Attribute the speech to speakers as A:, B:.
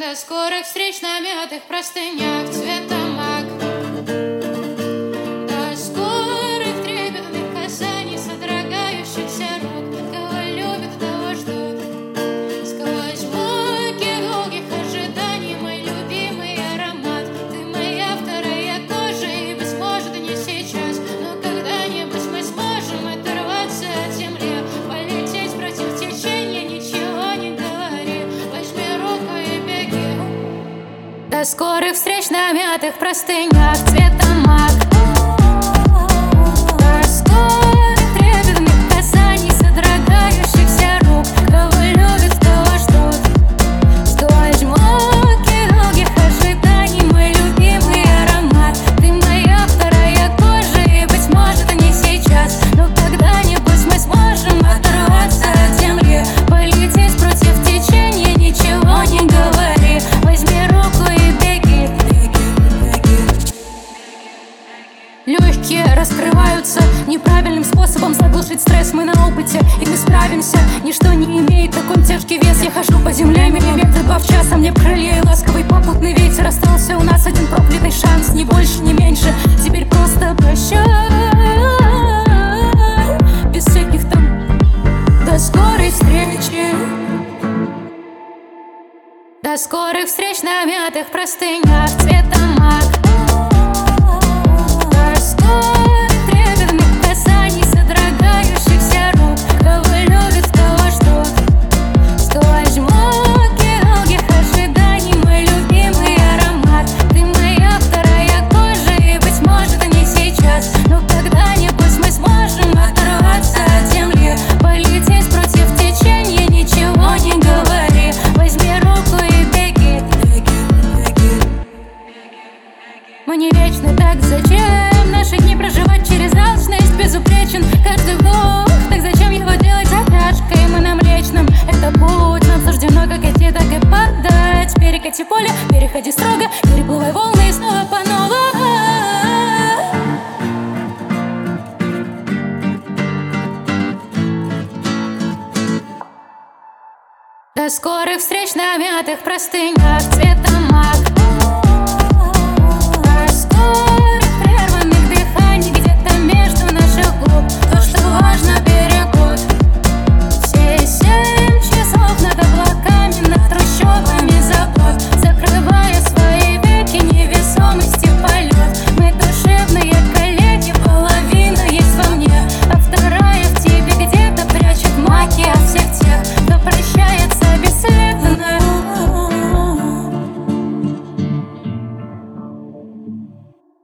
A: До скорых встреч на мятых простынях цвета мак. До скорых трепетных касаний, содрогающихся рук. Кого любят, того ждут. Сквозь муки долгих ожиданий мой любимый аромат. Ты моя вторая кожа, и быть может не сейчас, но когда-нибудь мы сможем оторваться от земли, полететь против течения, ничего не говори. Возьми руку и беги. До скорых встреч на мятых простынях цвета мак. До скорых трепетных касаний, содрогающихся рук. Кого любят, того ждут. Сквозь муки долгих ожиданий мой любимый аромат. Ты моя вторая кожа, и быть может не сейчас, но когда-нибудь мы сможем оторваться от земли, полететь против течения, ничего не говори. Возьми руку и беги. Легкие раскрываются неправильным способом заглушить стресс. Мы на опыте, и мы справимся. Ничто не имеет такой тяжкий вес. Я хожу по земле миллиметры 2 в час, а мне крылья и ласковый попутный ветер. Остался у нас один проклятый шанс, ни больше, ни меньше. Теперь просто прощай, без всяких там до скорой встречи. До скорых встреч на мятых простынях цвета мак. До скорых трепетных касаний, содрогающихся рук. Кого любят, того ждут. Сквозь муки долгих ожиданий мой любимый аромат. Ты моя вторая кожа, и быть может не сейчас, но когда-нибудь мы сможем оторваться от земли, полететь против течения, ничего не говори. Возьми руку и беги. Мы не вечны, так зачем наши дни проживать через алчность? Безупречен каждый вдох, так зачем его делать затяжкой? Мы на Млечном, это путь, нам суждено как идти, так и падать. Перекати поле, переходи строго, переплывай волны и снова по новой. До скорых встреч на мятых простынях цвета мак.